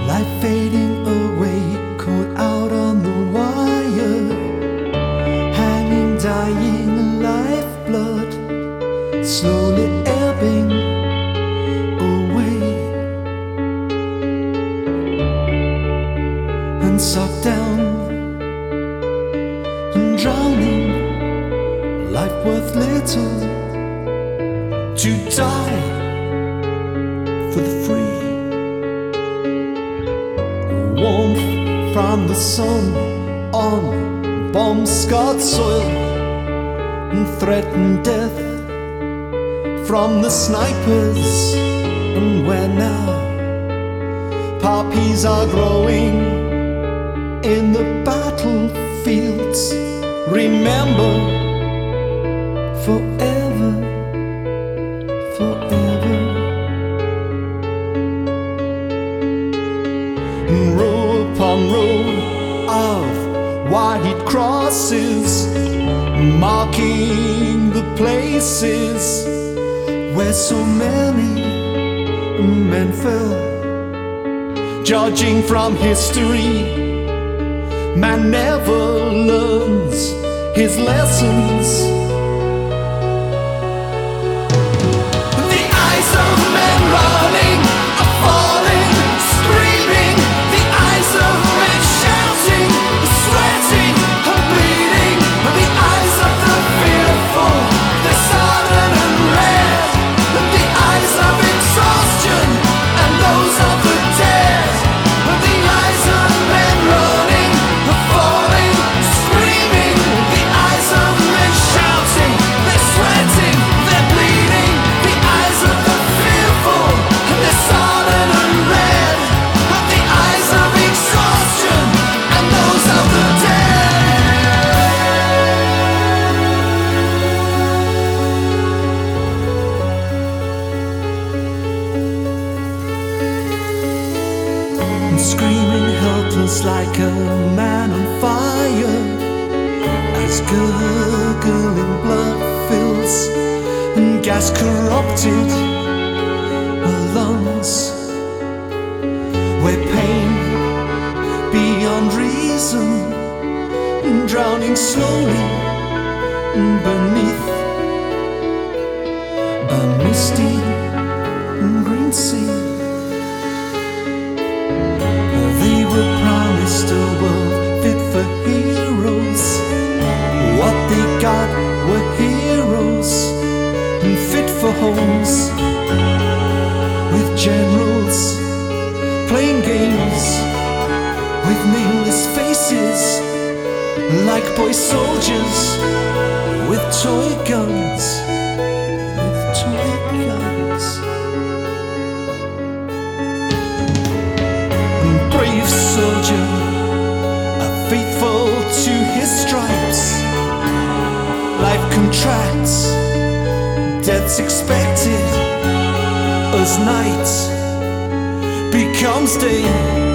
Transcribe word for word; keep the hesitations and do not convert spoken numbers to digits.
Life fading away, caught out on the wire, hanging, dying, lifeblood slowly ebbing away, and sucked down and drowning. Life worth little to die for the free. Warmth from the sun on bomb-scarred soil, and threatened death from the snipers. And where now poppies are growing in the battlefields, remember forever, forever. Row upon row of white crosses, marking the places where so many men fell. Judging from history, man never learns his lessons. The eyes of men running are falling, screaming. The eyes of men shouting, sweating and bleeding. The eyes of the fearful, they're sudden and red. The eyes of exhaustion and those of the dead. The eyes of men running are falling, screaming. The eyes of men shouting, they're sweating, they're bleeding. The eyes of the fearful, they're sudden and red. The eyes of exhaustion and those of the dead. Screaming helpless like a man on fire, as gurgling blood fills and gas corrupted our lungs, where pain beyond reason, drowning slowly beneath a misty green sea. They were promised a world fit for heroes. What they got were heroes and fit for homes, with generals playing games with nameless faces, like boy soldiers with toy guns, with toy guns. Brave soldier, faithful to his stripes. Life contracts, death's expected, as night becomes day.